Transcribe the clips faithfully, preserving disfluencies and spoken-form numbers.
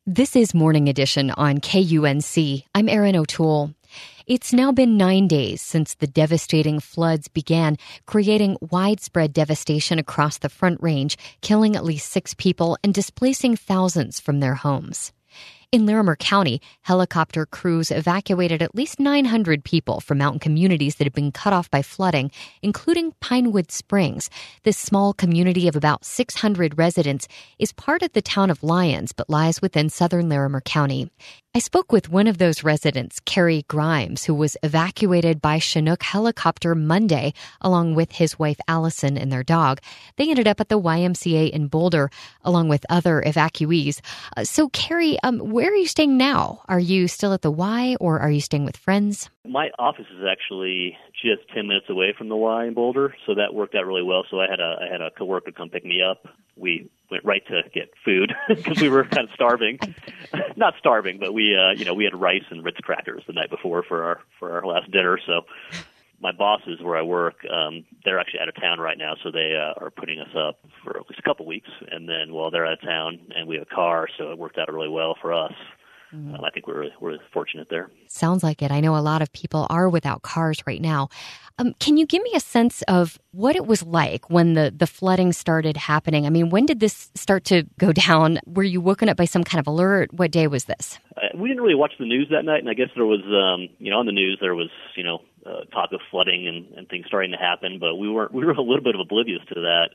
This is Morning Edition on K U N C. I'm Erin O'Toole. It's now been nine days since the devastating floods began, creating widespread devastation across the Front Range, killing at least six people and displacing thousands from their homes. In Larimer County, helicopter crews evacuated at least nine hundred people from mountain communities that had been cut off by flooding, including Pinewood Springs. This small community of about six hundred residents is part of the town of Lyons, but lies within southern Larimer County. I spoke with one of those residents, Carrie Grimes, who was evacuated by Chinook helicopter Monday, along with his wife Allison and their dog. They ended up at the Y M C A in Boulder, along with other evacuees. Uh, so, Carrie, um, where are you staying now? Are you still at the Y, or are you staying with friends? My office is actually just ten minutes away from the Y in Boulder, so that worked out really well. So I had a I had a coworker come pick me up. We went right to get food because we were kind of starving. Not starving, but we uh, you know we had rice and Ritz crackers the night before for our for our last dinner. So my bosses, where I work, um, they're actually out of town right now, so they uh, are putting us up for at least a couple weeks. And then while they're out of town, and we have a car, so it worked out really well for us. Mm-hmm. Um, I think we're we're fortunate there. Sounds like it. I know a lot of people are without cars right now. Um, can you give me a sense of what it was like when the, the flooding started happening? I mean, when did this start to go down? Were you woken up by some kind of alert? What day was this? Uh, we didn't really watch the news that night, and I guess there was, um, you know, on the news there was, you know, uh, talk of flooding and, and things starting to happen, but we weren't we were a little bit of oblivious to that.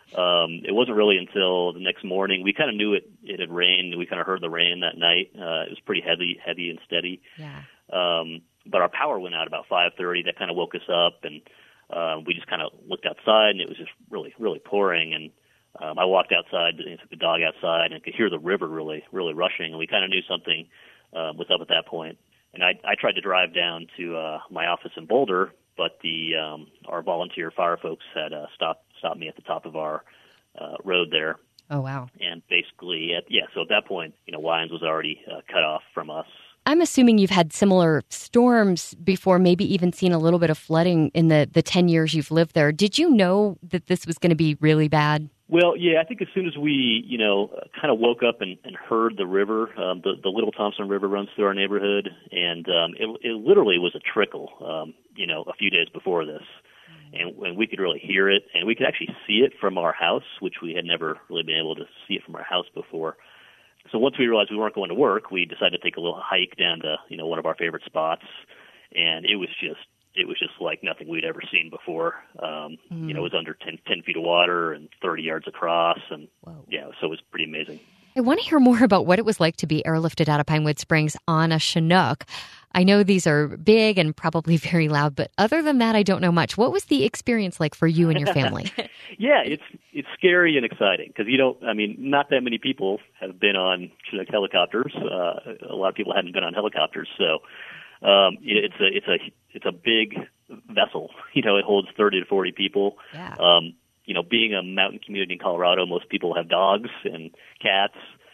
Um, it wasn't really until the next morning. We kind of knew it, it had rained. We kind of heard the rain that night. Uh, it was pretty heavy, heavy and steady. Yeah. Um, but our power went out about five thirty. That kind of woke us up, and uh, we just kind of looked outside, and it was just really, really pouring. And um, I walked outside, and took the dog outside, and could hear the river really, really rushing. And we kind of knew something uh, was up at that point. And I, I tried to drive down to uh, my office in Boulder, but the um, our volunteer fire folks had uh, stopped stopped me at the top of our uh, road there. Oh, wow. And basically, at, yeah, so at that point, you know, Lyons was already uh, cut off from us. I'm assuming you've had similar storms before, maybe even seen a little bit of flooding in the, the ten years you've lived there. Did you know that this was going to be really bad? Well, yeah, I think as soon as we, you know, kind of woke up and, and heard the river, um, the, the Little Thompson River runs through our neighborhood, and um, it, it literally was a trickle, um, you know, a few days before this. And, and we could really hear it, and we could actually see it from our house, which we had never really been able to see it from our house before. So once we realized we weren't going to work, we decided to take a little hike down to, you know, one of our favorite spots, and it was just it was just like nothing we'd ever seen before. Um, mm. You know, it was under ten, ten feet of water and thirty yards across, and Whoa. yeah, so it was pretty amazing. I want to hear more about what it was like to be airlifted out of Pinewood Springs on a Chinook. I know these are big and probably very loud, but other than that, I don't know much. What was the experience like for you and your family? Yeah, it's it's scary and exciting because you don't. I mean, not that many people have been on Chinook helicopters. Uh, a lot of people hadn't been on helicopters, so um, it's a it's a it's a big vessel. You know, it holds thirty to forty people. Yeah. Um, you know, being a mountain community in Colorado, most people have dogs and cats.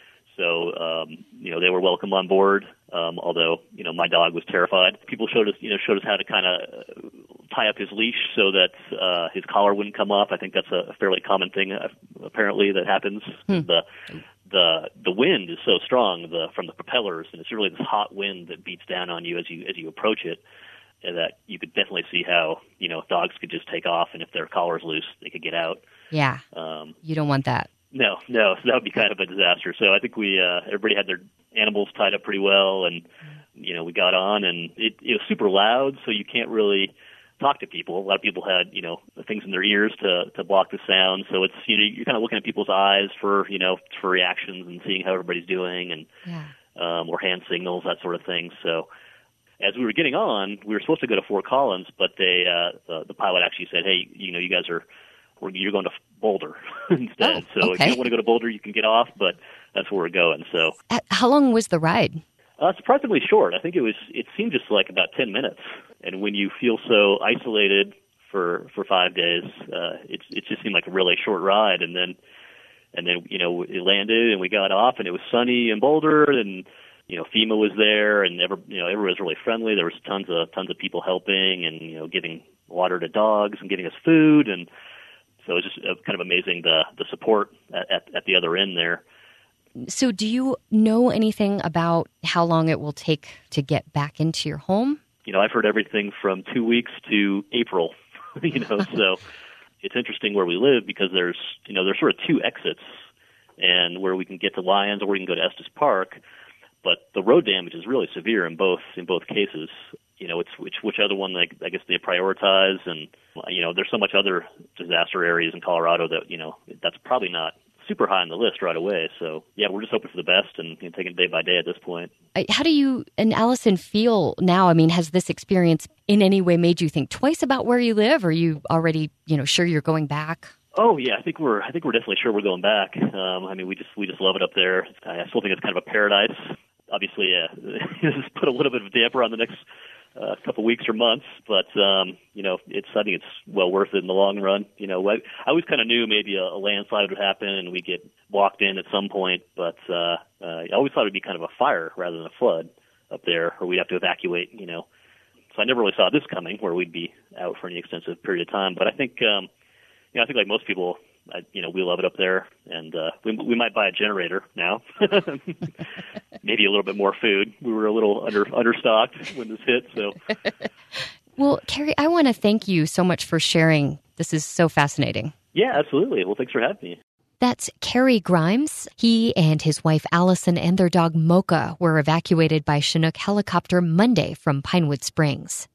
So, um, you know, they were welcome on board, um, although, you know, my dog was terrified. People showed us, you know, showed us how to kind of tie up his leash so that uh, his collar wouldn't come off. I think that's a fairly common thing, uh, apparently, that happens. Hmm. The the the wind is so strong the, from the propellers, and it's really this hot wind that beats down on you as you as you approach it, and that you could definitely see how, you know, dogs could just take off, and if their collar's loose, they could get out. Yeah, um, you don't want that. No, no, so that would be kind of a disaster. So I think we, uh, everybody had their animals tied up pretty well, and, you know, we got on, and it, it was super loud, so you can't really talk to people. A lot of people had, you know, things in their ears to, to block the sound, so it's, you know, you're kind of looking at people's eyes for, you know, for reactions and seeing how everybody's doing, and, yeah. um, or hand signals, that sort of thing. So as we were getting on, we were supposed to go to Fort Collins, but they, uh, the, the pilot actually said, hey, you know, you guys are, you're going to Boulder instead. Oh, so okay. if you don't want to go to Boulder, you can get off, but that's where we're going. So how long was the ride? Uh, surprisingly short. I think it was. It seemed just like about ten minutes. And when you feel so isolated for for five days, uh, it it just seemed like a really short ride. And then and then you know it landed and we got off and it was sunny in Boulder and you know FEMA was there and ever you know everyone was really friendly. There was tons of tons of people helping and you know giving water to dogs and giving us food and. So it was just uh, kind of amazing the the support at, at, at the other end there. So do you know anything about how long it will take to get back into your home? You know, I've heard everything from two weeks to April, you know, so it's interesting where we live because there's, you know, there's sort of two exits and where we can get to Lyons or we can go to Estes Park, but the road damage is really severe in both, in both cases. You know, it's which, which other one, like, I guess they prioritize and, you know, there's so much other disaster areas in Colorado that, you know, that's probably not super high on the list right away. So, yeah, we're just hoping for the best and, you know, taking it day by day at this point. How do you and Allison feel now? I mean, has this experience in any way made you think twice about where you live? Or are you already, you know, sure you're going back? Oh yeah, I think we're I think we're definitely sure we're going back. Um, I mean, we just we just love it up there. I still think it's kind of a paradise. Obviously, uh, this has put a little bit of a damper on the next uh, couple weeks or months, but um, you know, it's I think it's well worth it in the long run. You know, I, I always kind of knew maybe a, a landslide would happen and we get walked in at some point, but uh, uh, I always thought it'd be kind of a fire rather than a flood up there, or we'd have to evacuate. You know, so I never really saw this coming, where we'd be out for any extensive period of time. But I think, um, you know, I think like most people, I, you know, we love it up there, and uh, we we might buy a generator now. Maybe a little bit more food. We were a little under understocked when this hit. So, well, Kerry, I want to thank you so much for sharing. This is so fascinating. Yeah, absolutely. Well, thanks for having me. That's Kerry Grimes. He and his wife Allison and their dog Mocha were evacuated by Chinook helicopter Monday from Pinewood Springs.